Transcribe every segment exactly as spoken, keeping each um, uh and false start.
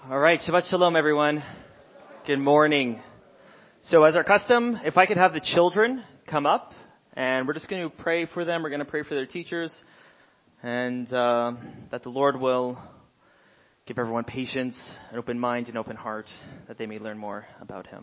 All right, Shabbat Shalom, everyone. Good morning. So as our custom, if I could have the children come up, and we're just going to pray for them. We're going to pray for their teachers, and uh, that the Lord will give everyone patience, an open mind, and open heart, that they may learn more about Him.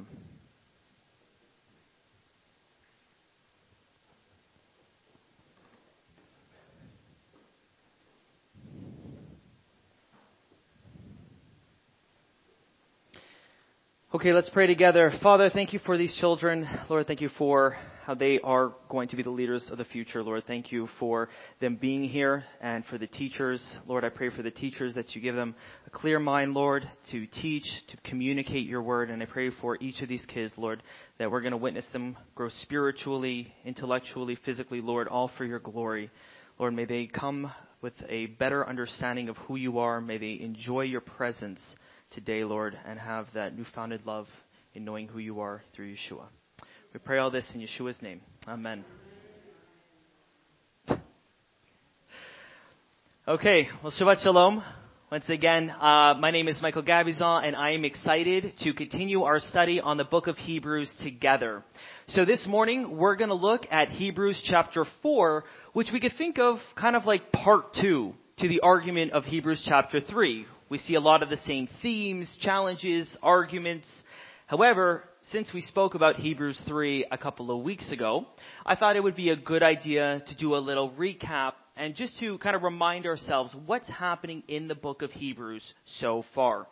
Okay, let's pray together. Father, thank you for these children. Lord, thank you for how they are going to be the leaders of the future. Lord, thank you for them being here and for the teachers. Lord, I pray for the teachers that you give them a clear mind, Lord, to teach, to communicate your word. And I pray for each of these kids, Lord, that we're going to witness them grow spiritually, intellectually, physically, Lord, all for your glory. Lord, may they come with a better understanding of who you are. May they enjoy your presence today, Lord, and have that newfounded love in knowing who you are through Yeshua. We pray all this in Yeshua's name. Amen. Okay, well, Shabbat Shalom. Once again, uh, my name is Michael Gabizon, and I am excited to continue our study on the book of Hebrews together. So this morning, we're going to look at Hebrews chapter four, which we could think of kind of like part two to the argument of Hebrews chapter three. We see a lot of the same themes, challenges, arguments. However, since we spoke about Hebrews three a couple of weeks ago, I thought it would be a good idea to do a little recap and just to kind of remind ourselves what's happening in the book of Hebrews so far.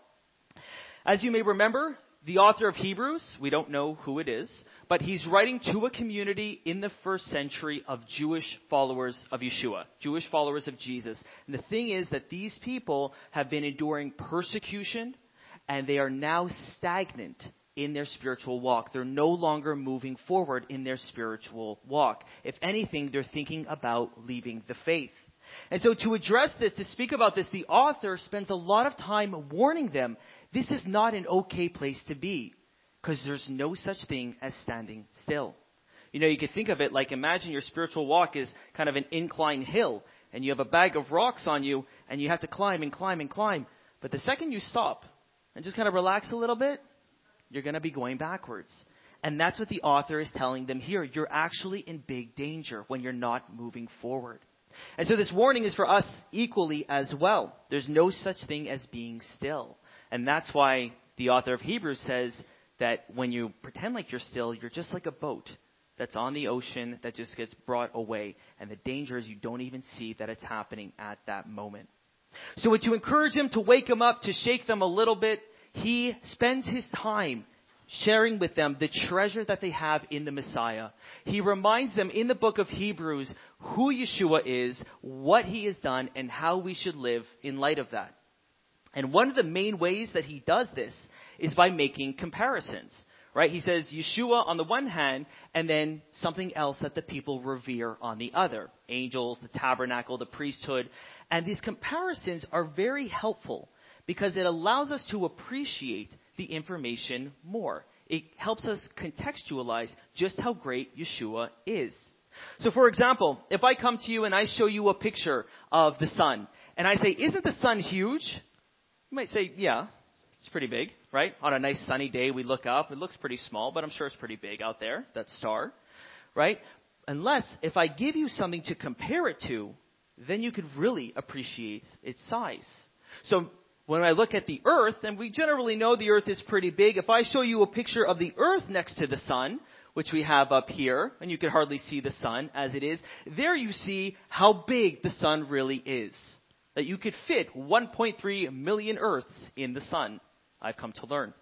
As you may remember, the author of Hebrews, we don't know who it is, but he's writing to a community in the first century of Jewish followers of Yeshua, Jewish followers of Jesus. And the thing is that these people have been enduring persecution, and they are now stagnant in their spiritual walk. They're no longer moving forward in their spiritual walk. If anything, they're thinking about leaving the faith. And so to address this, to speak about this, the author spends a lot of time warning them, this is not an okay place to be, because there's no such thing as standing still. You know, you could think of it like, imagine your spiritual walk is kind of an incline hill, and you have a bag of rocks on you, and you have to climb and climb and climb. But the second you stop and just kind of relax a little bit, you're going to be going backwards. And that's what the author is telling them here. You're actually in big danger when you're not moving forward. And so this warning is for us equally as well. There's no such thing as being still. And that's why the author of Hebrews says that when you pretend like you're still, you're just like a boat that's on the ocean that just gets brought away. And the danger is you don't even see that it's happening at that moment. So to encourage them, to wake them up, to shake them a little bit, he spends his time sharing with them the treasure that they have in the Messiah. He reminds them in the book of Hebrews who Yeshua is, what he has done, and how we should live in light of that. And one of the main ways that he does this is by making comparisons, right? He says Yeshua on the one hand, and then something else that the people revere on the other. Angels, the tabernacle, the priesthood. And these comparisons are very helpful because it allows us to appreciate the information more. It helps us contextualize just how great Yeshua is. So for example, if I come to you and I show you a picture of the sun, and I say, isn't the sun huge? You might say, yeah, it's pretty big, right? On a nice sunny day, we look up. It looks pretty small, but I'm sure it's pretty big out there, that star, right? Unless if I give you something to compare it to, then you could really appreciate its size. So when I look at the earth, and we generally know the earth is pretty big, if I show you a picture of the earth next to the sun, which we have up here, and you can hardly see the sun as it is, there you see how big the sun really is. That you could fit one point three million earths in the sun, I've come to learn.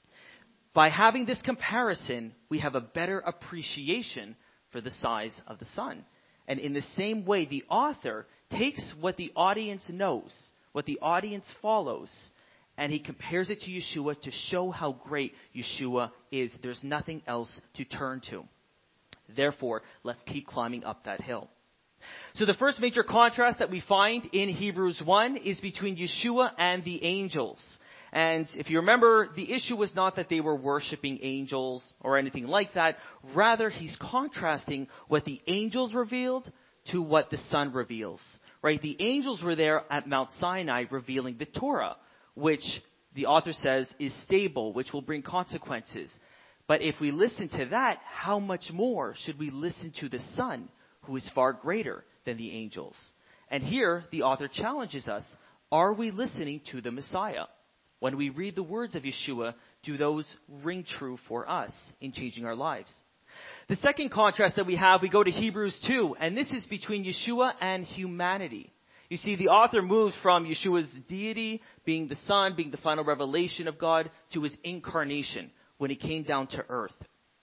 By having this comparison, we have a better appreciation for the size of the sun. And in the same way, the author takes what the audience knows, what the audience follows, and he compares it to Yeshua to show how great Yeshua is. There's nothing else to turn to. Therefore, let's keep climbing up that hill. So the first major contrast that we find in Hebrews one is between Yeshua and the angels. And if you remember, the issue was not that they were worshiping angels or anything like that. Rather, he's contrasting what the angels revealed to what the Son reveals. Right? The angels were there at Mount Sinai revealing the Torah, which the author says, is stable, which will bring consequences. But if we listen to that, how much more should we listen to the Son, who is far greater than the angels? And here, the author challenges us, are we listening to the Messiah? When we read the words of Yeshua, do those ring true for us in changing our lives? The second contrast that we have, we go to Hebrews two, and this is between Yeshua and humanity. You see, the author moves from Yeshua's deity, being the Son, being the final revelation of God, to his incarnation, when he came down to earth.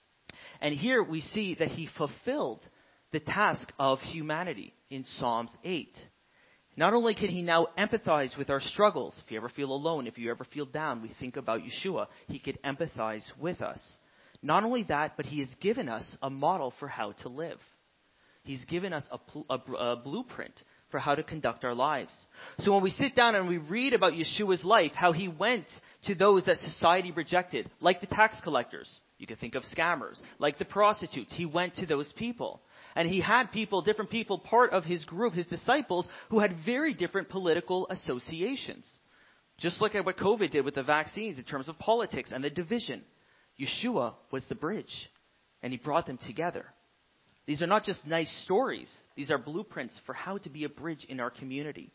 And here we see that he fulfilled the task of humanity in Psalms eight. Not only can he now empathize with our struggles, if you ever feel alone, if you ever feel down, we think about Yeshua, he could empathize with us. Not only that, but he has given us a model for how to live. He's given us a, pl- a, a blueprint for how to conduct our lives. So when we sit down and we read about Yeshua's life, how he went to those that society rejected, like the tax collectors, you can think of scammers, like the prostitutes, he went to those people. And he had people, different people, part of his group, his disciples, who had very different political associations. Just look at what COVID did with the vaccines in terms of politics and the division. Yeshua was the bridge, and he brought them together. These are not just nice stories. These are blueprints for how to be a bridge in our community.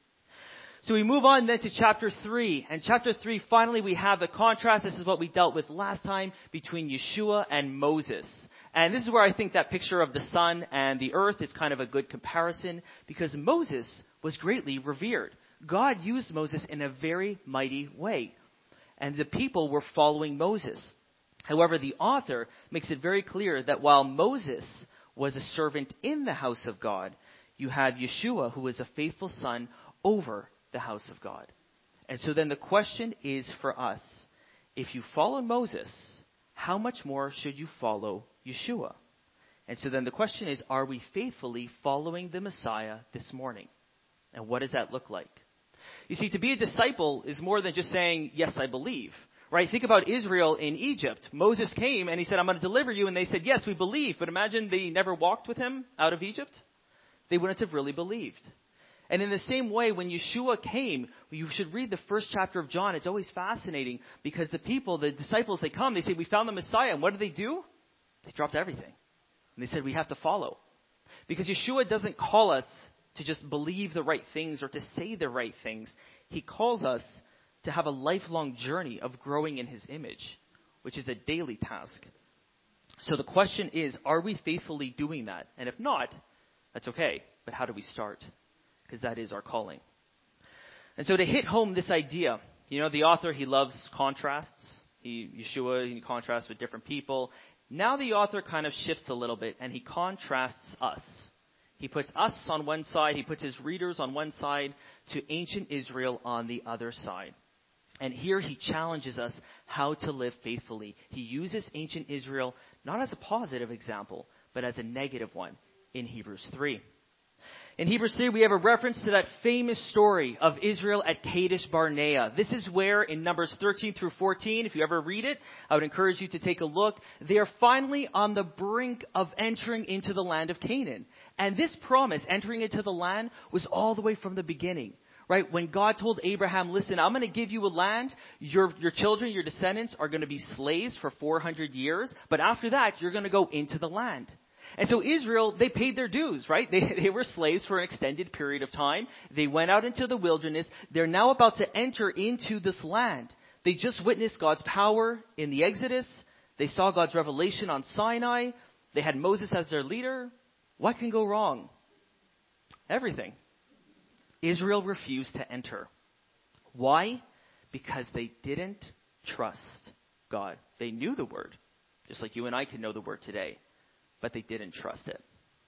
So we move on then to chapter three. And chapter three, finally, we have the contrast. This is what we dealt with last time between Yeshua and Moses. And this is where I think that picture of the sun and the earth is kind of a good comparison, because Moses was greatly revered. God used Moses in a very mighty way, and the people were following Moses. However, the author makes it very clear that while Moses was a servant in the house of God, you have Yeshua, who was a faithful son over the house of God. And so then the question is for us, if you follow Moses, how much more should you follow Yeshua? And so then the question is, are we faithfully following the Messiah this morning? And what does that look like? You see, to be a disciple is more than just saying, yes, I believe. Right? Think about Israel in Egypt. Moses came and he said, I'm going to deliver you. And they said, yes, we believe. But imagine they never walked with him out of Egypt. They wouldn't have really believed. And in the same way, when Yeshua came, you should read the first chapter of John. It's always fascinating because the people, the disciples, they come, they say, we found the Messiah. And what did they do? They dropped everything. And they said, we have to follow. Because Yeshua doesn't call us to just believe the right things or to say the right things. He calls us to have a lifelong journey of growing in his image, which is a daily task. So the question is, are we faithfully doing that? And if not, that's okay. But how do we start? Because that is our calling. And so to hit home this idea, you know, the author, he loves contrasts. He, Yeshua, he contrasts with different people. Now the author kind of shifts a little bit and he contrasts us. He puts us on one side, he puts his readers on one side, to ancient Israel on the other side. And here he challenges us how to live faithfully. He uses ancient Israel not as a positive example, but as a negative one in Hebrews three. In Hebrews three, we have a reference to that famous story of Israel at Kadesh Barnea. This is where in Numbers thirteen through fourteen, if you ever read it, I would encourage you to take a look. They are finally on the brink of entering into the land of Canaan. And this promise, entering into the land, was all the way from the beginning. Right? When God told Abraham, listen, I'm going to give you a land. Your, your children, your descendants are going to be slaves for four hundred years. But after that, you're going to go into the land. And so Israel, they paid their dues, right? They, they were slaves for an extended period of time. They went out into the wilderness. They're now about to enter into this land. They just witnessed God's power in the Exodus. They saw God's revelation on Sinai. They had Moses as their leader. What can go wrong? Everything. Israel refused to enter. Why? Because they didn't trust God. They knew the word, just like you and I can know the word today, but they didn't trust it.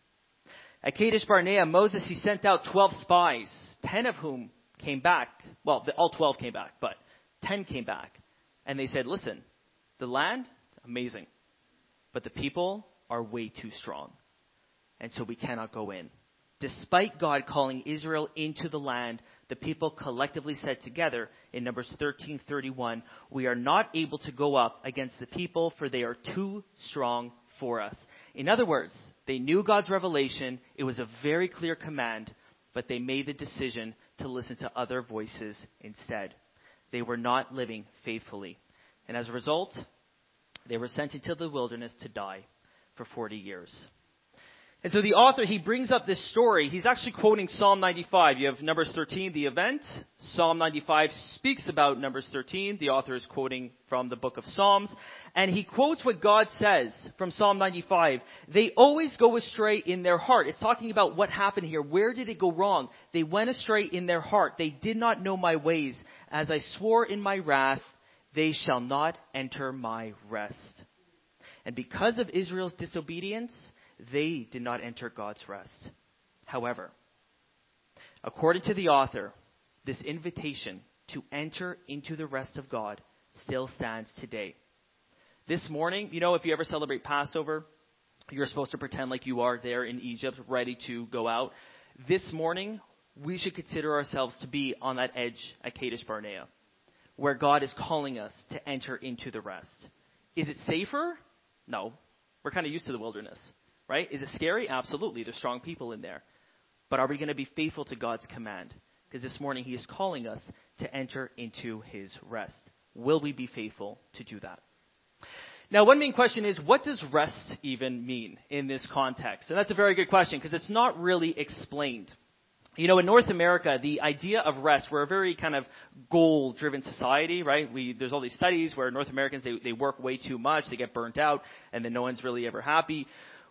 At Kadesh Barnea, Moses, he sent out twelve spies, ten of whom came back. Well, all twelve came back, but ten came back. And they said, listen, the land, amazing, but the people are way too strong. And so we cannot go in. Despite God calling Israel into the land, the people collectively said together in Numbers thirteen thirty-one, we are not able to go up against the people, for they are too strong for us. In other words, they knew God's revelation. It was a very clear command, but they made the decision to listen to other voices instead. they were not living faithfully. And as a result, they were sent into the wilderness to die for forty years. And so the author, he brings up this story. He's actually quoting Psalm ninety-five. You have Numbers thirteen, the event. Psalm ninety-five speaks about Numbers thirteen. The author is quoting from the book of Psalms. And he quotes what God says from Psalm ninety-five. They always go astray in their heart. It's talking about what happened here. Where did it go wrong? They went astray in their heart. They did not know my ways. As I swore in my wrath, they shall not enter my rest. And because of Israel's disobedience, they did not enter God's rest. However, according to the author, this invitation to enter into the rest of God still stands today. This morning, you know, if you ever celebrate Passover, you're supposed to pretend like you are there in Egypt, ready to go out. This morning, we should consider ourselves to be on that edge at Kadesh Barnea, where God is calling us to enter into the rest. Is it safer? No. We're kind of used to the wilderness. Right? Is it scary? Absolutely. There's strong people in there. But are we going to be faithful to God's command? Because this morning he is calling us to enter into his rest. Will we be faithful to do that? Now, one main question is, what does rest even mean in this context? And that's a very good question because it's not really explained. You know, in North America, the idea of rest, we're a very kind of goal-driven society, right? We, there's all these studies where North Americans, they, they work way too much, they get burnt out, and then no one's really ever happy.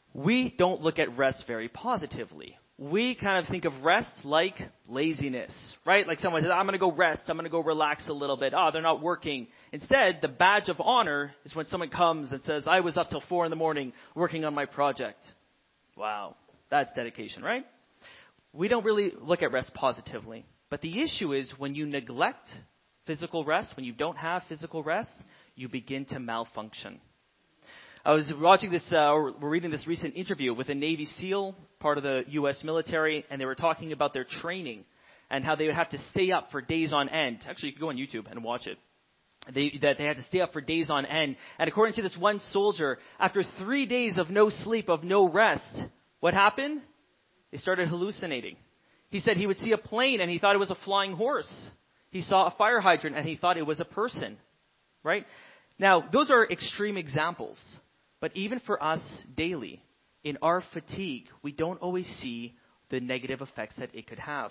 We don't look at rest very positively. We kind of think of rest like laziness, right? Like someone says, I'm going to go rest. I'm going to go relax a little bit. Oh, they're not working. Instead, the badge of honor is when someone comes and says, I was up till four in the morning working on my project. Wow. That's dedication, right? We don't really look at rest positively. But the issue is when you neglect physical rest, when you don't have physical rest, you begin to malfunction. I was watching this, uh, or reading this recent interview with a Navy SEAL, part of the U S military, and they were talking about their training and how they would have to stay up for days on end. Actually, you can go on YouTube and watch it. They, that they had to stay up for days on end. And according to this one soldier, after three days of no sleep, of no rest, what happened? They started hallucinating. He said he would see a plane and he thought it was a flying horse. He saw a fire hydrant and he thought it was a person. Right? Now, those are extreme examples. But even for us daily, in our fatigue, we don't always see the negative effects that it could have.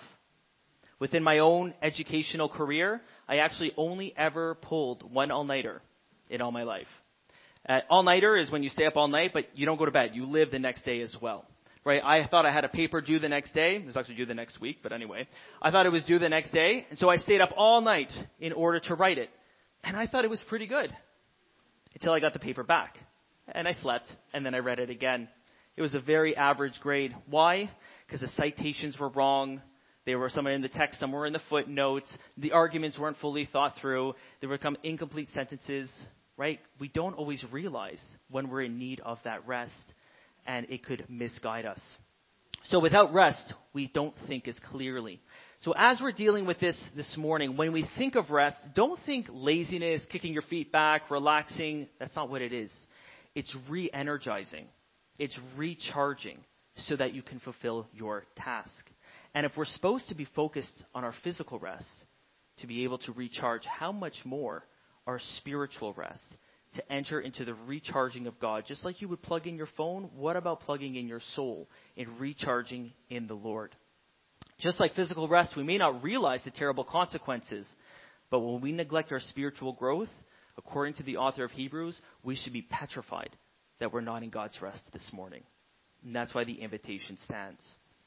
Within my own educational career, I actually only ever pulled one all-nighter in all my life. Uh, all-nighter is when you stay up all night, but you don't go to bed. You live the next day as well. Right? I thought I had a paper due the next day. It was actually due the next week, but anyway. I thought it was due the next day, and so I stayed up all night in order to write it. And I thought it was pretty good until I got the paper back. And I slept, and then I read it again. It was a very average grade. Why? Because the citations were wrong. They were somewhere in the text, somewhere in the footnotes. The arguments weren't fully thought through. There would come incomplete sentences, right? We don't always realize when we're in need of that rest, and it could misguide us. So without rest, we don't think as clearly. So as we're dealing with this this morning, when we think of rest, don't think laziness, kicking your feet back, relaxing. That's not what it is. It's re-energizing. It's recharging so that you can fulfill your task. And if we're supposed to be focused on our physical rest to be able to recharge, how much more our spiritual rest to enter into the recharging of God? Just like you would plug in your phone, what about plugging in your soul and recharging in the Lord? Just like physical rest, we may not realize the terrible consequences, but when we neglect our spiritual growth, according to the author of Hebrews, we should be petrified that we're not in God's rest this morning. And that's why the invitation stands.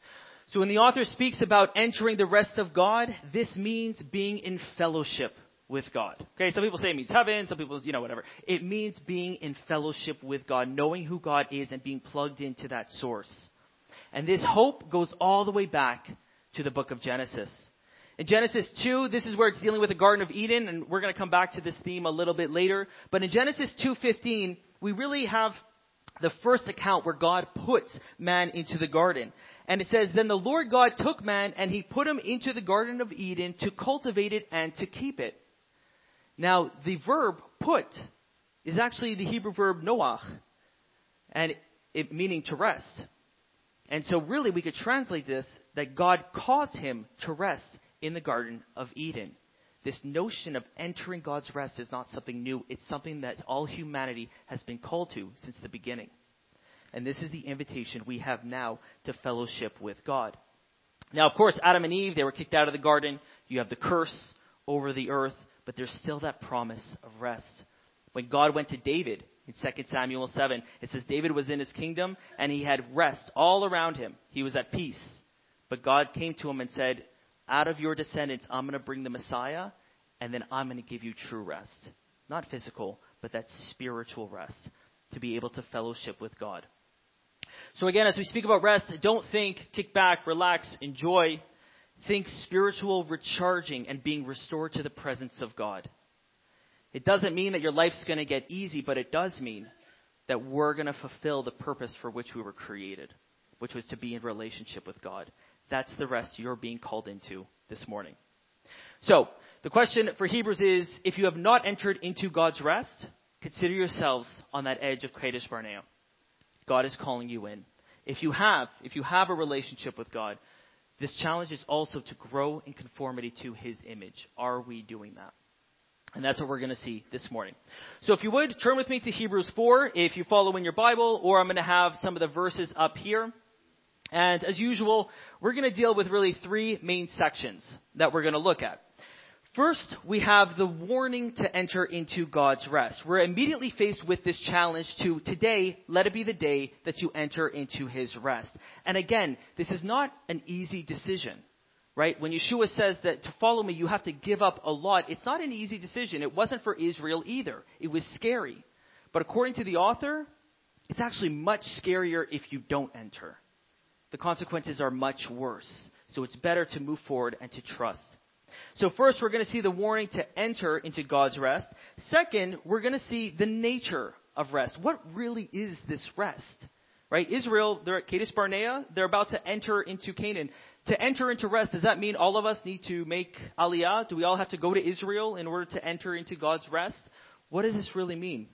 So when the author speaks about entering the rest of God, this means being in fellowship with God. Okay, some people say it means heaven, some people, you know, whatever. It means being in fellowship with God, knowing who God is and being plugged into that source. And this hope goes all the way back to the book of Genesis. In Genesis two, this is where it's dealing with the Garden of Eden, and we're going to come back to this theme a little bit later. But in Genesis two fifteen, we really have the first account where God puts man into the garden. And it says, Then the Lord God took man, and he put him into the Garden of Eden to cultivate it and to keep it. Now, the verb put is actually the Hebrew verb noach, and it meaning to rest. And so really we could translate this that God caused him to rest in the Garden of Eden. this notion of entering God's rest is not something new. It's something that all humanity has been called to since the beginning. And this is the invitation we have now to fellowship with God. Now, of course, Adam and Eve, they were kicked out of the garden. You have the curse over the earth, but there's still that promise of rest. When God went to David in Second Samuel seven, it says David was in his kingdom and he had rest all around him. He was at peace. But God came to him and said, out of your descendants, I'm going to bring the Messiah, and then I'm going to give you true rest. Not physical, but that spiritual rest to be able to fellowship with God. So again, as we speak about rest, don't think, kick back, relax, enjoy. Think spiritual recharging and being restored to the presence of God. It doesn't mean that your life's going to get easy, but it does mean that we're going to fulfill the purpose for which we were created, which was to be in relationship with God. That's the rest you're being called into this morning. So, the question for Hebrews is, if you have not entered into God's rest, consider yourselves on that edge of Kadesh Barnea. God is calling you in. If you have, if you have a relationship with God, this challenge is also to grow in conformity to His image. Are we doing that? And that's what we're going to see this morning. So if you would, turn with me to Hebrews four, if you follow in your Bible, or I'm going to have some of the verses up here. And as usual, we're going to deal with really three main sections that we're going to look at. First, we have the warning to enter into God's rest. We're immediately faced with this challenge to, today, let it be the day that you enter into His rest. And again, this is not an easy decision, right? When Yeshua says that to follow me, you have to give up a lot, it's not an easy decision. It wasn't for Israel either. It was scary. But according to the author, it's actually much scarier if you don't enter. The consequences are much worse. So it's better to move forward and to trust. So first, we're going to see the warning to enter into God's rest. Second, we're going to see the nature of rest. What really is this rest? Right? Israel, they're at Kadesh Barnea. They're about to enter into Canaan. To enter into rest, does that mean all of us need to make aliyah? Do we all have to go to Israel in order to enter into God's rest? What does this really mean?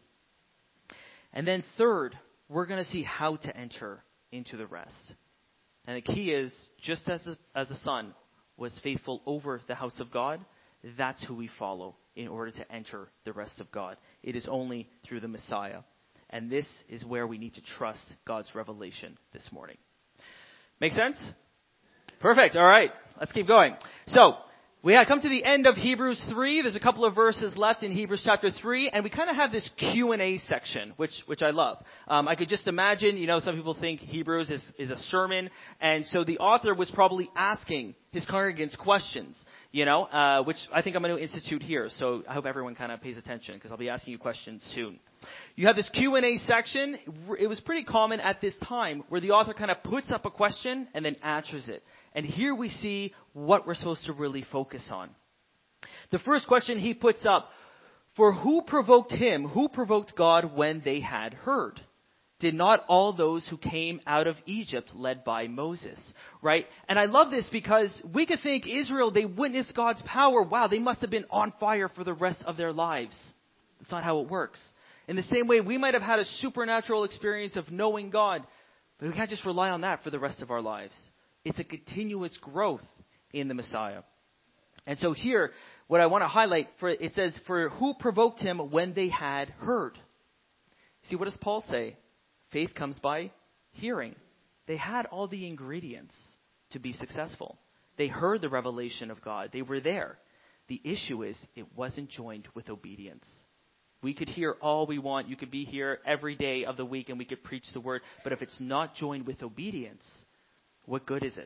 And then third, we're going to see how to enter into the rest. And the key is, just as a, as a son was faithful over the house of God, that's who we follow in order to enter the rest of God. It is only through the Messiah. And this is where we need to trust God's revelation this morning. Make sense? Perfect. All right. Let's keep going. So, we have come to the end of Hebrews three. There's a couple of verses left in Hebrews chapter three, and we kind of have this Q and A section, which which I love. Um, I could just imagine, you know, some people think Hebrews is, is a sermon, and so the author was probably asking his congregants questions, you know, uh, which I think I'm going to institute here. So I hope everyone kind of pays attention, because I'll be asking you questions soon. You have this Q and A section. It was pretty common at this time where the author kind of puts up a question and then answers it. And here we see what we're supposed to really focus on. The first question he puts up, for who provoked him? Who provoked God when they had heard? Did not all those who came out of Egypt led by Moses? Right? And I love this because we could think Israel, they witnessed God's power. Wow, they must have been on fire for the rest of their lives. That's not how it works. In the same way, we might have had a supernatural experience of knowing God, but we can't just rely on that for the rest of our lives. It's a continuous growth in the Messiah. And so here, what I want to highlight, for it says, for who provoked him when they had heard? See, what does Paul say? Faith comes by hearing. They had all the ingredients to be successful. They heard the revelation of God. They were there. The issue is, it wasn't joined with obedience. We could hear all we want. You could be here every day of the week and we could preach the word. But if it's not joined with obedience, what good is it?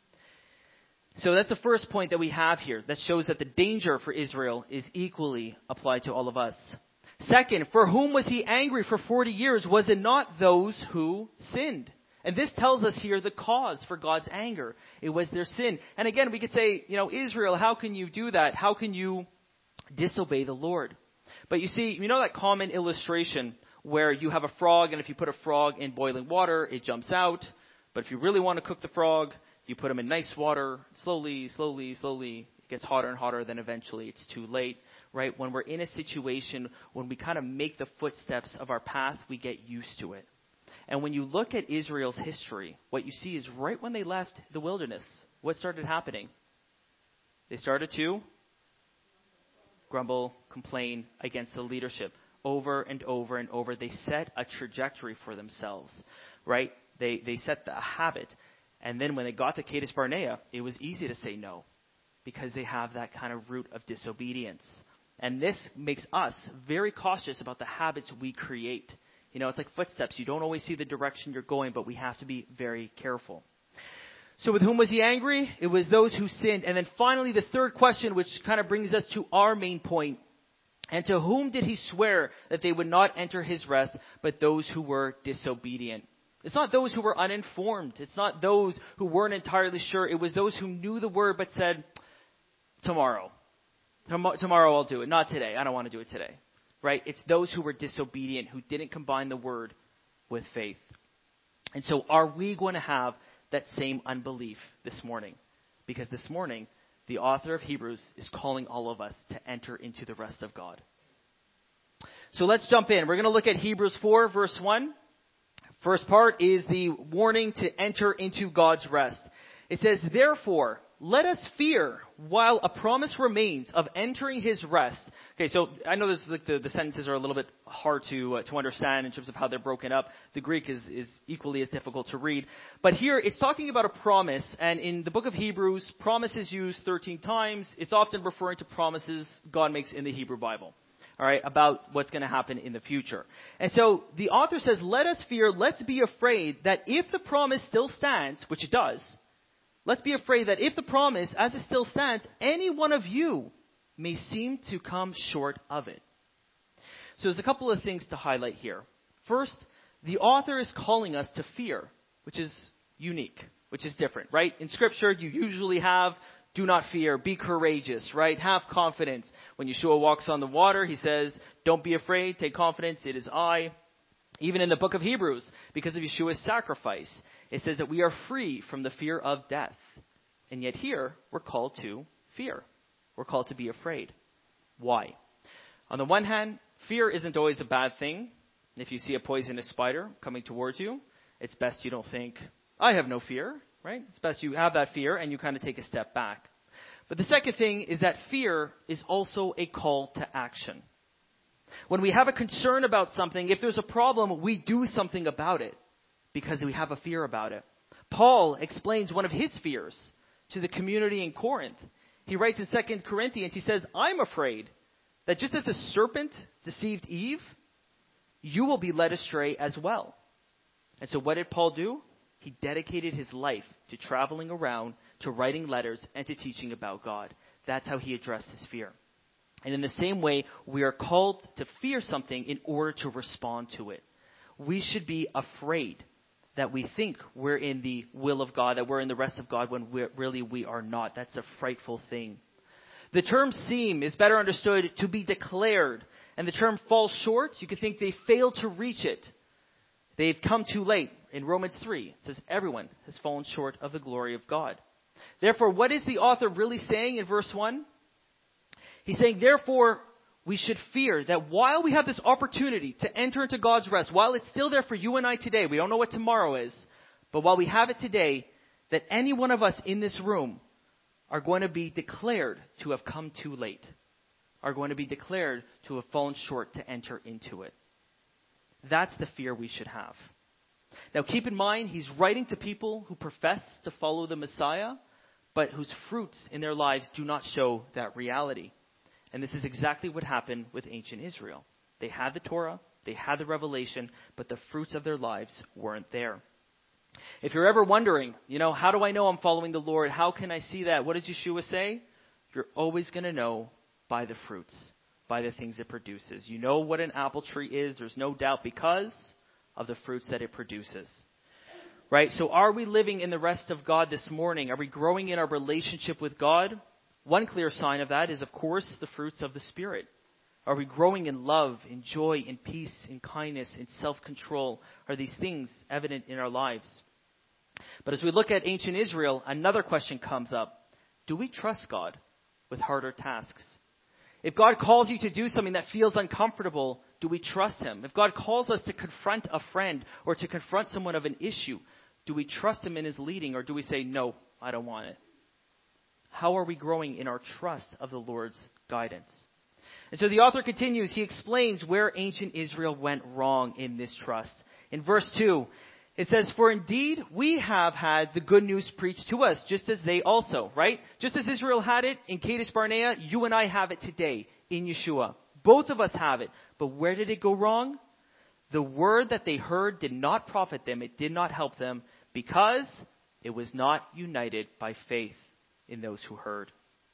So that's the first point that we have here that shows that the danger for Israel is equally applied to all of us. Second, for whom was he angry for forty years? Was it not those who sinned? And this tells us here the cause for God's anger. It was their sin. And again, we could say, you know, Israel, how can you do that? How can you disobey the Lord? But you see, you know that common illustration where you have a frog, and if you put a frog in boiling water, it jumps out. But if you really want to cook the frog, you put him in nice water. Slowly, slowly, slowly, it gets hotter and hotter. Then eventually it's too late, right? When we're in a situation, when we kind of make the footsteps of our path, we get used to it. And when you look at Israel's history, what you see is right when they left the wilderness, what started happening? They started to grumble, complain against the leadership over and over and over. They set a trajectory for themselves, right? They they set the, a habit. And then when they got to Kadesh Barnea, it was easy to say no because they have that kind of root of disobedience. And this makes us very cautious about the habits we create. You know, it's like footsteps. You don't always see the direction you're going, but we have to be very careful. So with whom was he angry? It was those who sinned. And then finally, the third question, which kind of brings us to our main point. And to whom did he swear that they would not enter his rest, but those who were disobedient? It's not those who were uninformed. It's not those who weren't entirely sure. It was those who knew the word but said, tomorrow. Tom- tomorrow I'll do it. Not today. I don't want to do it today. Right? It's those who were disobedient, who didn't combine the word with faith. And so are we going to have that same unbelief this morning? Because this morning, the author of Hebrews is calling all of us to enter into the rest of God. So let's jump in. We're going to look at Hebrews four, verse one. First part is the warning to enter into God's rest. It says, therefore, let us fear while a promise remains of entering his rest. Okay, so I know this is like the, the sentences are a little bit hard to uh, to understand in terms of how they're broken up. The Greek is, is equally as difficult to read. But here it's talking about a promise. And in the book of Hebrews, promise is used thirteen times. It's often referring to promises God makes in the Hebrew Bible. All right, about what's going to happen in the future. And so the author says, let us fear, let's be afraid that if the promise still stands, which it does, let's be afraid that if the promise, as it still stands, any one of you may seem to come short of it. So there's a couple of things to highlight here. First, the author is calling us to fear, which is unique, which is different, right? In Scripture, you usually have do not fear, be courageous, right? Have confidence. When Yeshua walks on the water, he says, don't be afraid, take confidence, it is I. Even in the book of Hebrews, because of Yeshua's sacrifice, it says that we are free from the fear of death. And yet here, we're called to fear. We're called to be afraid. Why? On the one hand, fear isn't always a bad thing. If you see a poisonous spider coming towards you, it's best you don't think, I have no fear. Right? It's best you have that fear and you kind of take a step back. But the second thing is that fear is also a call to action. When we have a concern about something, if there's a problem, we do something about it because we have a fear about it. Paul explains one of his fears to the community in Corinth. He writes in Second Corinthians, he says, I'm afraid that just as the serpent deceived Eve, you will be led astray as well. And so what did Paul do? He dedicated his life to traveling around, to writing letters, and to teaching about God. That's how he addressed his fear. And in the same way, we are called to fear something in order to respond to it. We should be afraid that we think we're in the will of God, that we're in the rest of God, when we're, really we are not. That's a frightful thing. The term seem is better understood to be declared. And the term fall short, you could think they failed to reach it. They've come too late. In Romans three, it says everyone has fallen short of the glory of God. Therefore, what is the author really saying in verse one? He's saying, therefore, we should fear that while we have this opportunity to enter into God's rest, while it's still there for you and I today, we don't know what tomorrow is, but while we have it today, that any one of us in this room are going to be declared to have come too late, are going to be declared to have fallen short to enter into it. That's the fear we should have. Now keep in mind, he's writing to people who profess to follow the Messiah, but whose fruits in their lives do not show that reality. And this is exactly what happened with ancient Israel. They had the Torah, they had the revelation, but the fruits of their lives weren't there. If you're ever wondering, you know, how do I know I'm following the Lord? How can I see that? What does Yeshua say? You're always going to know by the fruits, by the things it produces. You know what an apple tree is, there's no doubt, because of the fruits that it produces. Right? So are we living in the rest of God this morning? Are we growing in our relationship with God? One clear sign of that is, of course, the fruits of the Spirit. Are we growing in love, in joy, in peace, in kindness, in self-control? Are these things evident in our lives? But as we look at ancient Israel, another question comes up. Do we trust God with harder tasks? If God calls you to do something that feels uncomfortable, do we trust him? If God calls us to confront a friend or to confront someone of an issue, do we trust him in his leading, or do we say, no, I don't want it? How are we growing in our trust of the Lord's guidance? And so the author continues. He explains where ancient Israel went wrong in this trust. In verse two, it says, "For indeed we have had the good news preached to us, just as they also," right? Just as Israel had it in Kadesh Barnea, you and I have it today in Yeshua. Both of us have it. But where did it go wrong? The word that they heard did not profit them. It did not help them because it was not united by faith in those who heard.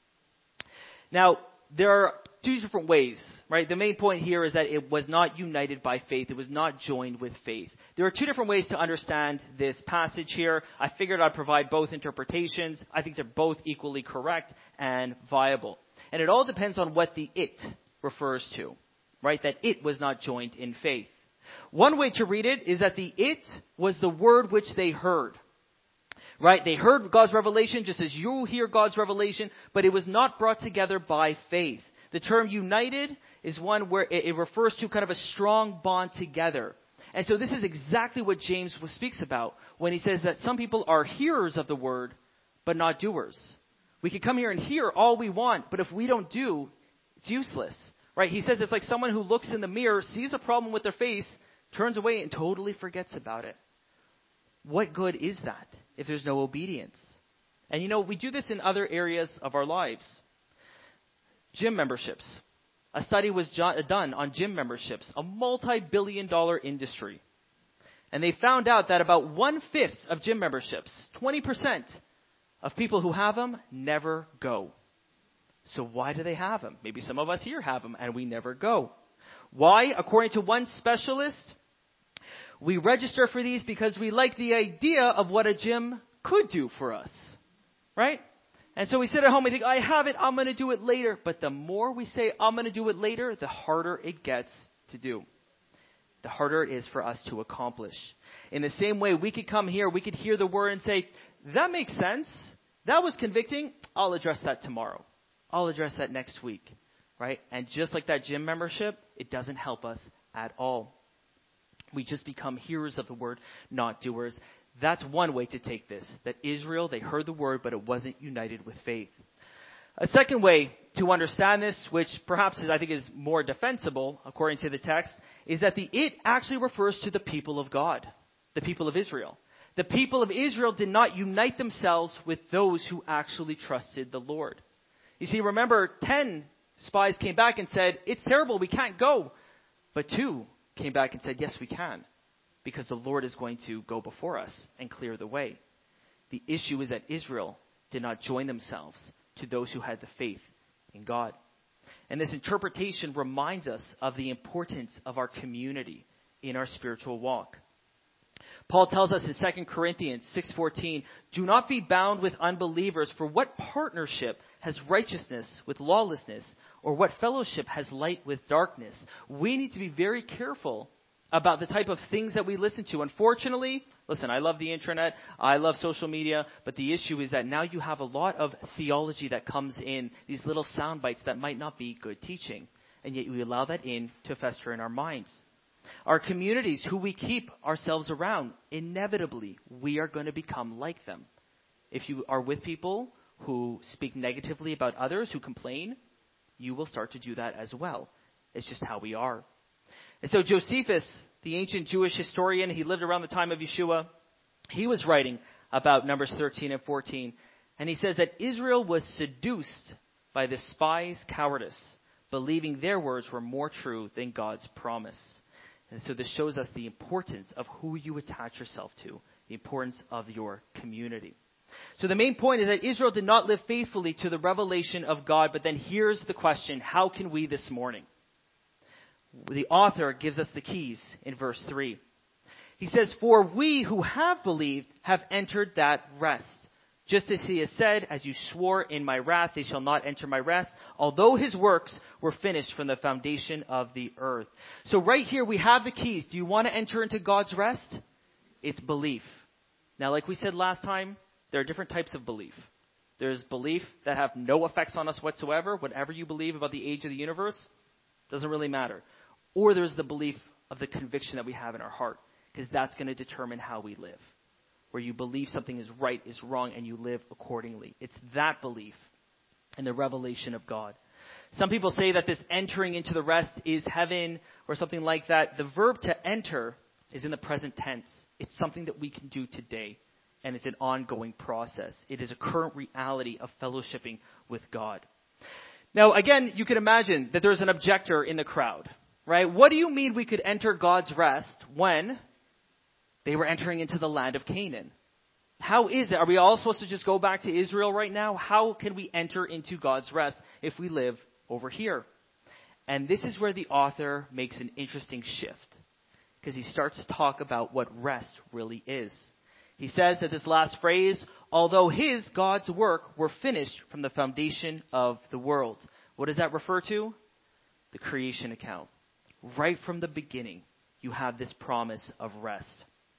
Now, there are two different ways, right? The main point here is that it was not united by faith. It was not joined with faith. There are two different ways to understand this passage here. I figured I'd provide both interpretations. I think they're both equally correct and viable. And it all depends on what the it refers to, right? That it was not joined in faith. One way to read it is that the it was the word which they heard. Right? They heard God's revelation just as you hear God's revelation, but it was not brought together by faith. The term united is one where it, it refers to kind of a strong bond together. And so this is exactly what James speaks about when he says that some people are hearers of the word, but not doers. We can come here and hear all we want, but if we don't do, it's useless. Right? He says it's like someone who looks in the mirror, sees a problem with their face, turns away and totally forgets about it. What good is that if there's no obedience? And you know, we do this in other areas of our lives. Gym memberships. A study was done on gym memberships, a multi-billion dollar industry. And they found out that about one-fifth of gym memberships, twenty percent of people who have them, never go. So why do they have them? Maybe some of us here have them and we never go. Why? According to one specialist, we register for these because we like the idea of what a gym could do for us, right? And so we sit at home and think, I have it, I'm going to do it later. But the more we say, I'm going to do it later, the harder it gets to do. The harder it is for us to accomplish. In the same way, we could come here, we could hear the word and say, that makes sense. That was convicting. I'll address that tomorrow. I'll address that next week, right? And just like that gym membership, it doesn't help us at all. We just become hearers of the word, not doers. That's one way to take this, that Israel, they heard the word, but it wasn't united with faith. A second way to understand this, which perhaps is, I think is more defensible, according to the text, is that the it actually refers to the people of God, the people of Israel. The people of Israel did not unite themselves with those who actually trusted the Lord. You see, remember, ten spies came back and said, it's terrible, we can't go. But two came back and said, yes, we can, because the Lord is going to go before us and clear the way. The issue is that Israel did not join themselves to those who had the faith in God. And this interpretation reminds us of the importance of our community in our spiritual walk. Paul tells us in Second Corinthians six fourteen, do not be bound with unbelievers, for what partnership has righteousness with lawlessness, or what fellowship has light with darkness? We need to be very careful about the type of things that we listen to. Unfortunately, listen, I love the internet, I love social media, but the issue is that now you have a lot of theology that comes in, these little sound bites that might not be good teaching, and yet we allow that in to fester in our minds. Our communities, who we keep ourselves around, inevitably, we are going to become like them. If you are with people who speak negatively about others, who complain, you will start to do that as well. It's just how we are. And so Josephus, the ancient Jewish historian, he lived around the time of Yeshua. He was writing about Numbers thirteen and fourteen. And he says that Israel was seduced by the spies' cowardice, believing their words were more true than God's promise. And so this shows us the importance of who you attach yourself to, the importance of your community. So the main point is that Israel did not live faithfully to the revelation of God, but then here's the question, how can we this morning? The author gives us the keys in verse three. He says, for we who have believed have entered that rest. Just as he has said, as you swore in my wrath, they shall not enter my rest, although his works were finished from the foundation of the earth. So right here we have the keys. Do you want to enter into God's rest? It's belief. Now, like we said last time, there are different types of belief. There's belief that have no effects on us whatsoever. Whatever you believe about the age of the universe, doesn't really matter. Or there's the belief of the conviction that we have in our heart, because that's going to determine how we live. Where you believe something is right, is wrong, and you live accordingly. It's that belief and the revelation of God. Some people say that this entering into the rest is heaven or something like that. The verb to enter is in the present tense. It's something that we can do today, and it's an ongoing process. It is a current reality of fellowshipping with God. Now, again, you can imagine that there's an objector in the crowd, right? What do you mean we could enter God's rest when they were entering into the land of Canaan? How is it? Are we all supposed to just go back to Israel right now? How can we enter into God's rest if we live over here? And this is where the author makes an interesting shift, because he starts to talk about what rest really is. He says that this last phrase, although his, God's work, were finished from the foundation of the world. What does that refer to? The creation account. Right from the beginning, you have this promise of rest.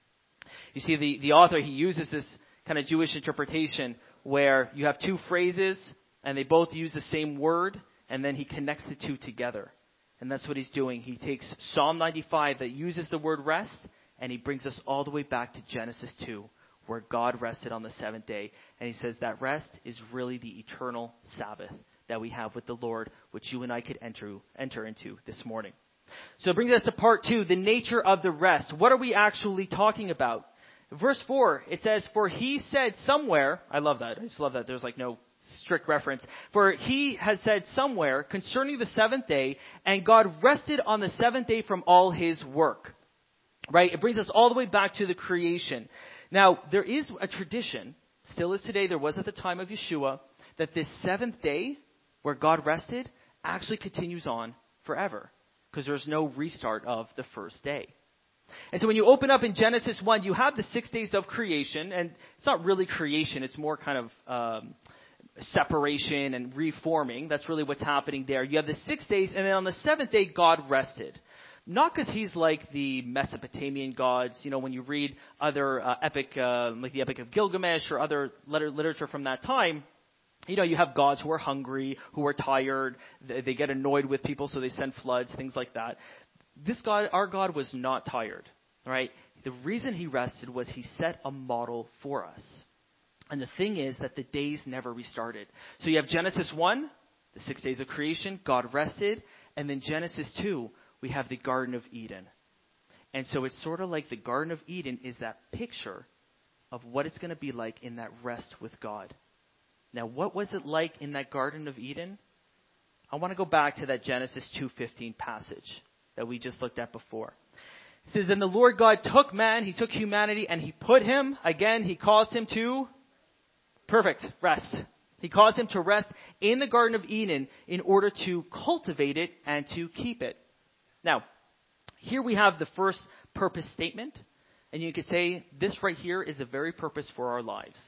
You see, the, the author, he uses this kind of Jewish interpretation where you have two phrases and they both use the same word, and then he connects the two together. And that's what he's doing. He takes Psalm ninety-five that uses the word rest, and he brings us all the way back to Genesis two, where God rested on the seventh day. And he says that rest is really the eternal Sabbath that we have with the Lord, which you and I could enter, enter into this morning. So it brings us to part two, the nature of the rest. What are we actually talking about? Verse four, it says, for he said somewhere, I love that, I just love that, there's like no strict reference. For he has said somewhere concerning the seventh day, and God rested on the seventh day from all his work. Right? It brings us all the way back to the creation. Now, there is a tradition, still is today, there was at the time of Yeshua, that this seventh day where God rested actually continues on forever, because there's no restart of the first day. And so when you open up in Genesis one, you have the six days of creation, and it's not really creation, it's more kind of um, separation and reforming. That's really what's happening there. You have the six days, and then on the seventh day, God rested. Not because he's like the Mesopotamian gods. You know, when you read other uh, epic, uh, like the Epic of Gilgamesh or other letter, literature from that time, you know, you have gods who are hungry, who are tired, they, they get annoyed with people, so they send floods, things like that. This God, our God, was not tired, right? The reason he rested was he set a model for us. And the thing is that the days never restarted. So you have Genesis one, the six days of creation, God rested, and then Genesis two, we have the Garden of Eden. And so it's sort of like the Garden of Eden is that picture of what it's going to be like in that rest with God. Now, what was it like in that Garden of Eden? I want to go back to that Genesis two fifteen passage that we just looked at before. It says, and the Lord God took man, he took humanity, and he put him, again, he caused him to, perfect, rest. He caused him to rest in the Garden of Eden in order to cultivate it and to keep it. Now, here we have the first purpose statement, and you could say this right here is the very purpose for our lives.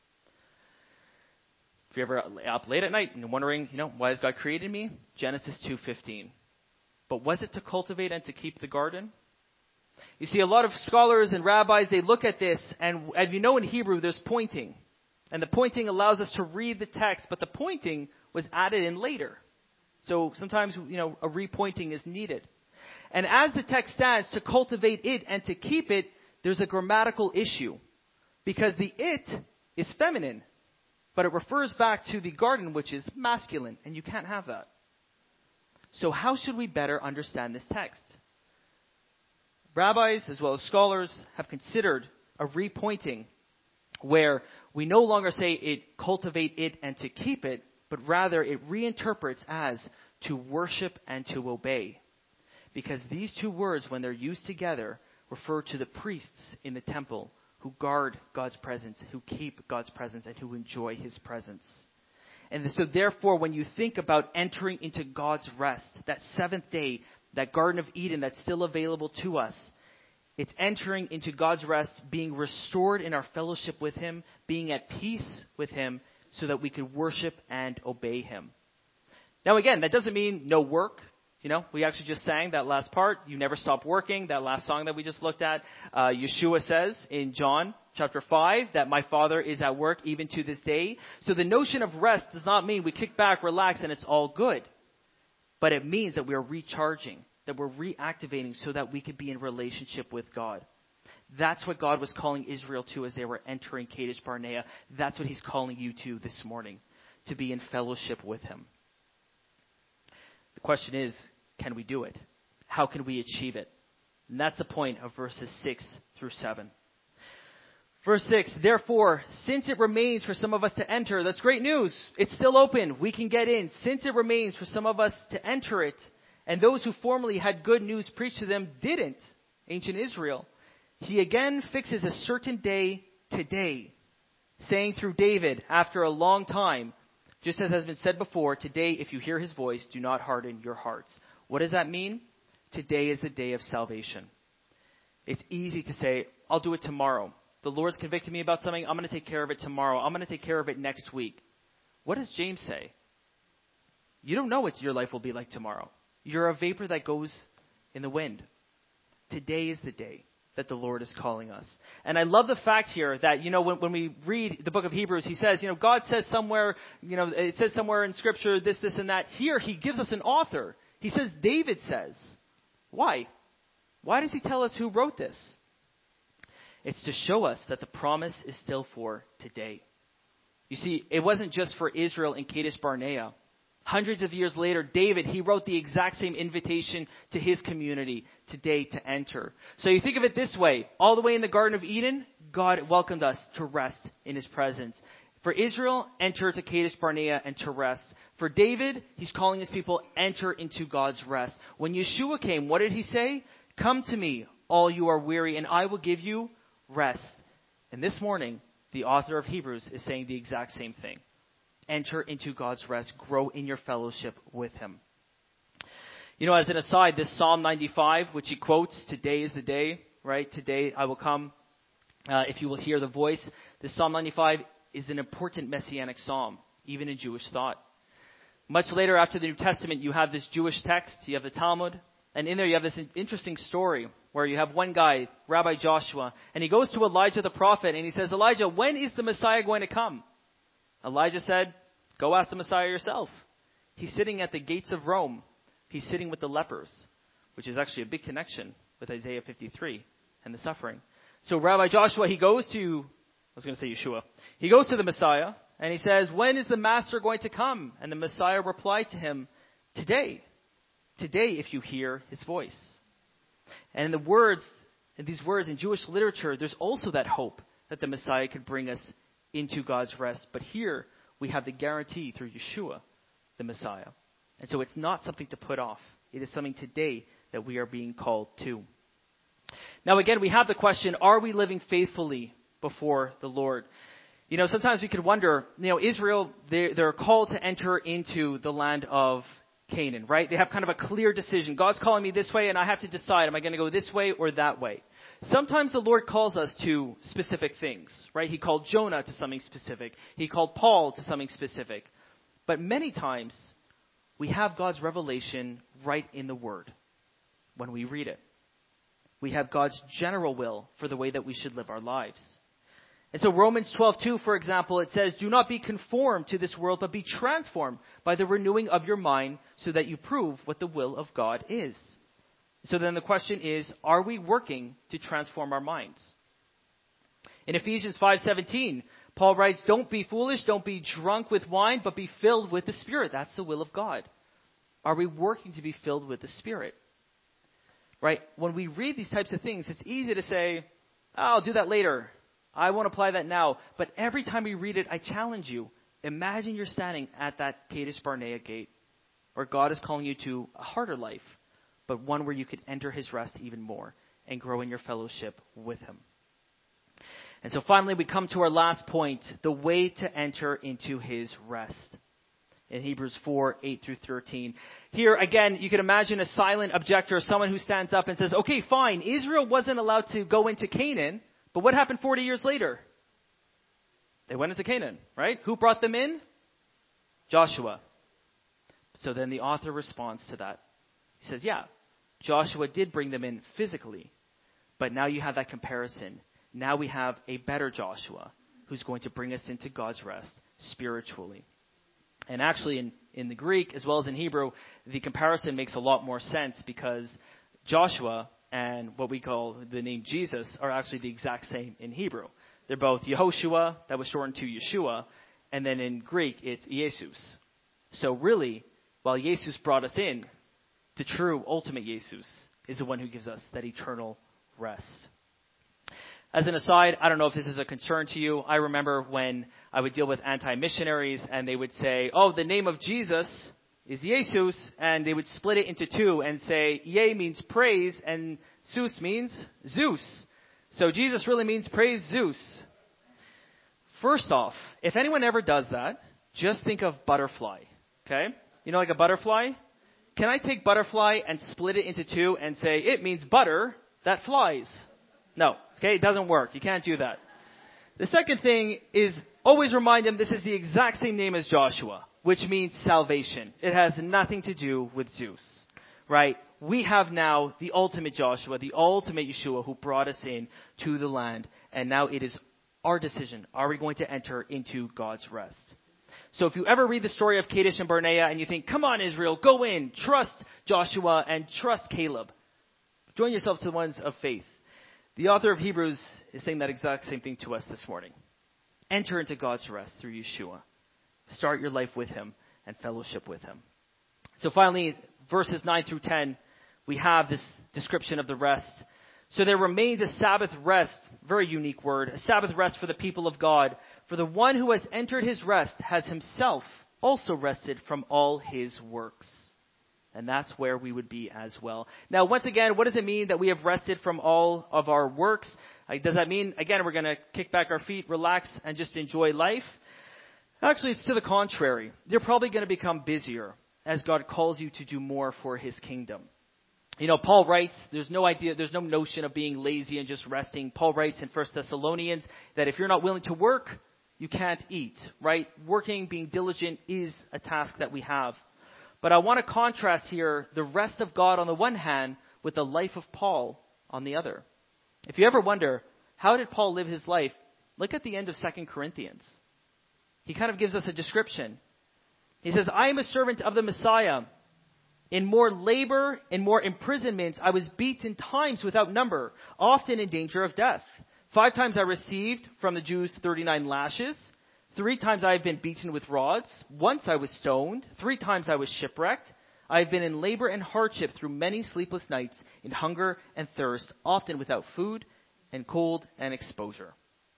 If you're ever up late at night and wondering, you know, why has God created me? Genesis two fifteen. But was it to cultivate and to keep the garden? You see, a lot of scholars and rabbis, they look at this, and as you know in Hebrew, there's pointing. And the pointing allows us to read the text, but the pointing was added in later. So sometimes, you know, a repointing is needed. And as the text stands, to cultivate it and to keep it, there's a grammatical issue. Because the it is feminine, but it refers back to the garden, which is masculine, and you can't have that. So how should we better understand this text? Rabbis, as well as scholars, have considered a repointing where we no longer say it, cultivate it and to keep it, but rather it reinterprets as to worship and to obey. Because these two words, when they're used together, refer to the priests in the temple who guard God's presence, who keep God's presence, and who enjoy his presence. And so therefore, when you think about entering into God's rest, that seventh day, that Garden of Eden that's still available to us, it's entering into God's rest, being restored in our fellowship with him, being at peace with him, so that we could worship and obey him. Now again, that doesn't mean no work. You know, we actually just sang that last part, you never stop working, that last song that we just looked at. Uh, Yeshua says in John chapter five that my Father is at work even to this day. So the notion of rest does not mean we kick back, relax, and it's all good. But it means that we are recharging, that we're reactivating so that we could be in relationship with God. That's what God was calling Israel to as they were entering Kadesh Barnea. That's what he's calling you to this morning, to be in fellowship with him. The question is, can we do it? How can we achieve it? And that's the point of verses six through seven. Verse six, therefore, since it remains for some of us to enter, that's great news. It's still open. We can get in. Since it remains for some of us to enter it, and those who formerly had good news preached to them didn't, ancient Israel, he again fixes a certain day today, saying through David, after a long time, just as has been said before, today if you hear his voice, do not harden your hearts. What does that mean? Today is the day of salvation. It's easy to say, I'll do it tomorrow. The Lord's convicted me about something. I'm going to take care of it tomorrow. I'm going to take care of it next week. What does James say? You don't know what your life will be like tomorrow. You're a vapor that goes in the wind. Today is the day that the Lord is calling us. And I love the fact here that, you know, when, when we read the book of Hebrews, he says, you know, God says somewhere, you know, it says somewhere in Scripture this, this, and that. Here, he gives us an author. He says, David says. Why? Why does he tell us who wrote this? It's to show us that the promise is still for today. You see, it wasn't just for Israel in Kadesh Barnea. Hundreds of years later, David, he wrote the exact same invitation to his community today to enter. So you think of it this way. All the way in the Garden of Eden, God welcomed us to rest in his presence. For Israel, enter to Kadesh Barnea and to rest. For David, he's calling his people, enter into God's rest. When Yeshua came, what did he say? Come to me, all you are weary, and I will give you rest. And this morning, the author of Hebrews is saying the exact same thing. Enter into God's rest. Grow in your fellowship with him. You know, as an aside, this Psalm ninety-five, which he quotes, today is the day, right? Today I will come uh, if you will hear the voice. This Psalm ninety-five is an important messianic psalm, even in Jewish thought. Much later after the New Testament, you have this Jewish text, you have the Talmud, and in there you have this interesting story where you have one guy, Rabbi Joshua, and he goes to Elijah the prophet and he says, Elijah, when is the Messiah going to come? Elijah said, go ask the Messiah yourself. He's sitting at the gates of Rome. He's sitting with the lepers, which is actually a big connection with Isaiah fifty-three and the suffering. So Rabbi Joshua, he goes to, I was going to say Yeshua. He goes to the Messiah and he says, when is the Master going to come? And the Messiah replied to him, today. Today, if you hear his voice. And in the words, in these words in Jewish literature, there's also that hope that the Messiah could bring us into God's rest. But here we have the guarantee through Yeshua, the Messiah. And so it's not something to put off. It is something today that we are being called to. Now again, we have the question, are we living faithfully before the Lord? You know, sometimes we could wonder, you know, Israel, they're, they're called to enter into the land of Canaan, right? They have kind of a clear decision. God's calling me this way and I have to decide, am I going to go this way or that way? Sometimes the Lord calls us to specific things, right? He called Jonah to something specific. He called Paul to something specific. But many times we have God's revelation right in the Word when we read it. We have God's general will for the way that we should live our lives. And so Romans twelve two, for example, it says, do not be conformed to this world, but be transformed by the renewing of your mind so that you prove what the will of God is. So then the question is, are we working to transform our minds? In Ephesians five seventeen, Paul writes, don't be foolish, don't be drunk with wine, but be filled with the Spirit. That's the will of God. Are we working to be filled with the Spirit? Right? When we read these types of things, it's easy to say, oh, I'll do that later. I won't apply that now. But every time we read it, I challenge you. Imagine you're standing at that Kadesh Barnea gate where God is calling you to a harder life, but one where you could enter his rest even more and grow in your fellowship with him. And so finally, we come to our last point, the way to enter into his rest. In Hebrews four, eight through thirteen. Here, again, you can imagine a silent objector, someone who stands up and says, okay, fine, Israel wasn't allowed to go into Canaan, but what happened forty years later? They went into Canaan, right? Who brought them in? Joshua. So then the author responds to that. He says, yeah, Joshua did bring them in physically, but now you have that comparison. Now we have a better Joshua who's going to bring us into God's rest spiritually. And actually in, in the Greek as well as in Hebrew, the comparison makes a lot more sense because Joshua and what we call the name Jesus are actually the exact same in Hebrew. They're both Yehoshua, that was shortened to Yeshua, and then in Greek it's Jesus. So really, while Jesus brought us in, the true ultimate Jesus is the one who gives us that eternal rest. As an aside, I don't know if this is a concern to you. I remember when I would deal with anti-missionaries and they would say, oh, the name of Jesus is Jesus, and they would split it into two and say, Ye means praise and Zeus means Zeus. So Jesus really means praise Zeus. First off, if anyone ever does that, just think of butterfly, okay? You know, like a butterfly? Can I take butterfly and split it into two and say, it means butter that flies? No. Okay, it doesn't work. You can't do that. The second thing is always remind them this is the exact same name as Joshua, which means salvation. It has nothing to do with Zeus, right? We have now the ultimate Joshua, the ultimate Yeshua who brought us in to the land. And now it is our decision. Are we going to enter into God's rest? So if you ever read the story of Kadesh and Barnea and you think, come on, Israel, go in, trust Joshua and trust Caleb. Join yourselves to the ones of faith. The author of Hebrews is saying that exact same thing to us this morning. Enter into God's rest through Yeshua. Start your life with him and fellowship with him. So finally, verses nine through ten, we have this description of the rest. So there remains a Sabbath rest, very unique word, a Sabbath rest for the people of God. For the one who has entered his rest has himself also rested from all his works. And that's where we would be as well. Now, once again, what does it mean that we have rested from all of our works? Like, does that mean, again, we're going to kick back our feet, relax, and just enjoy life? Actually, it's to the contrary. You're probably going to become busier as God calls you to do more for his kingdom. You know, Paul writes, there's no idea, there's no notion of being lazy and just resting. Paul writes in First Thessalonians that if you're not willing to work, you can't eat, right? Working, being diligent is a task that we have. But I want to contrast here the rest of God on the one hand with the life of Paul on the other. If you ever wonder, how did Paul live his life? Look at the end of Second Corinthians. He kind of gives us a description. He says, I am a servant of the Messiah. In more labor, in more imprisonments, I was beaten times without number, often in danger of death. Five times I received from the Jews thirty-nine lashes. Three times I have been beaten with rods. Once I was stoned. Three times I was shipwrecked. I have been in labor and hardship through many sleepless nights, in hunger and thirst, often without food and cold and exposure.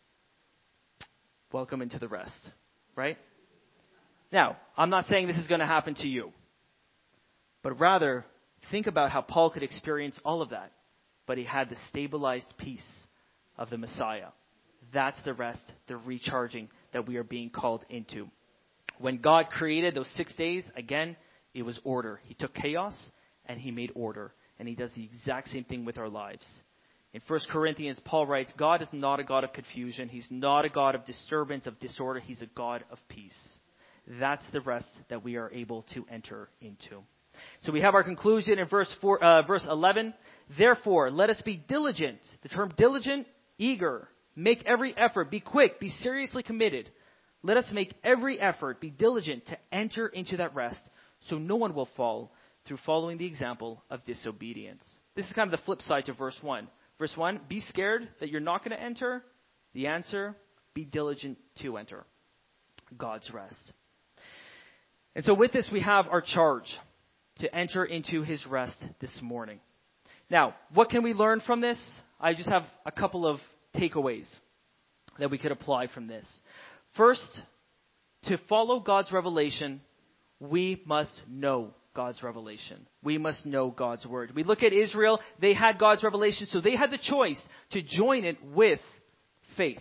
Welcome into the rest, right? Now, I'm not saying this is going to happen to you, but rather think about how Paul could experience all of that, but he had the stabilized peace of the Messiah. That's the rest, the recharging that we are being called into. When God created those six days, again, it was order. He took chaos and he made order. And he does the exact same thing with our lives. In First Corinthians, Paul writes, God is not a God of confusion. He's not a God of disturbance, of disorder. He's a God of peace. That's the rest that we are able to enter into. So we have our conclusion in verse four, uh, verse eleven. Therefore, let us be diligent. The term diligent, eager. Make every effort. Be quick. Be seriously committed. Let us make every effort. Be diligent to enter into that rest so no one will fall through following the example of disobedience. This is kind of the flip side to verse one. Verse one, be scared that you're not going to enter. The answer, be diligent to enter God's rest. And so with this, we have our charge to enter into his rest this morning. Now, what can we learn from this? I just have a couple of takeaways that we could apply from this. First, to follow God's revelation, we must know God's revelation. We must know God's word. We look at Israel, they had God's revelation, so they had the choice to join it with faith.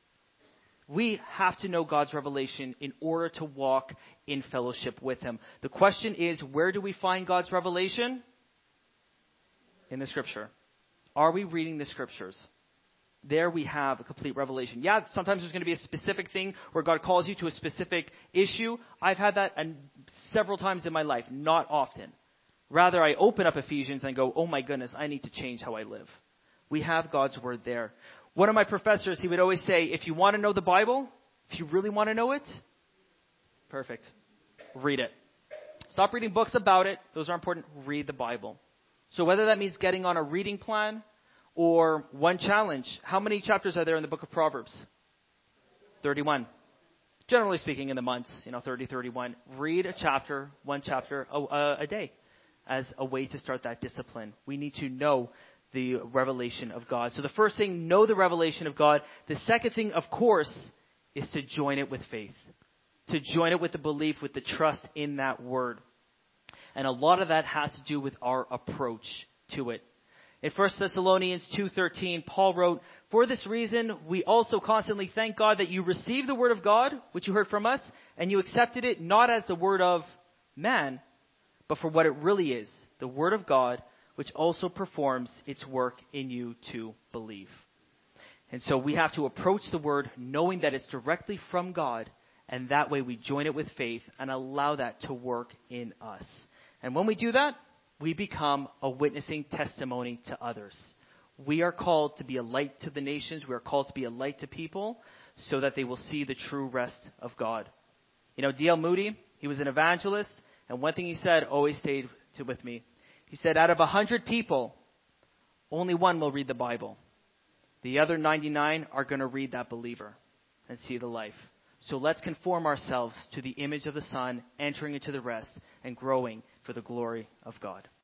We have to know God's revelation in order to walk in fellowship with him. The question is, where do we find God's revelation? In the scripture. Are we reading the scriptures? There we have a complete revelation. Yeah, sometimes there's going to be a specific thing where God calls you to a specific issue. I've had that and several times in my life, not often. Rather, I open up Ephesians and go, oh my goodness, I need to change how I live. We have God's word there. One of my professors, he would always say, if you want to know the Bible, if you really want to know it, perfect, read it. Stop reading books about it. Those are important. Read the Bible. So whether that means getting on a reading plan, or one challenge. How many chapters are there in the book of Proverbs? thirty-one. generally speaking, in the months, you know, thirty, thirty-one, read a chapter, one chapter a, a, a day as a way to start that discipline. We need to know the revelation of God. So the first thing, know the revelation of God. The second thing, of course, is to join it with faith. To join it with the belief, with the trust in that word. And a lot of that has to do with our approach to it. In First Thessalonians two thirteen, Paul wrote, "For this reason, we also constantly thank God that you received the word of God, which you heard from us, and you accepted it not as the word of man, but for what it really is, the word of God, which also performs its work in you to believe." And so we have to approach the word knowing that it's directly from God, and that way we join it with faith and allow that to work in us. And when we do that, we become a witnessing testimony to others. We are called to be a light to the nations. We are called to be a light to people so that they will see the true rest of God. You know, D L Moody, he was an evangelist, and one thing he said always stayed to, with me. He said, out of a hundred people, only one will read the Bible. The other ninety-nine are going to read that believer and see the life. So let's conform ourselves to the image of the Son, entering into the rest and growing for the glory of God.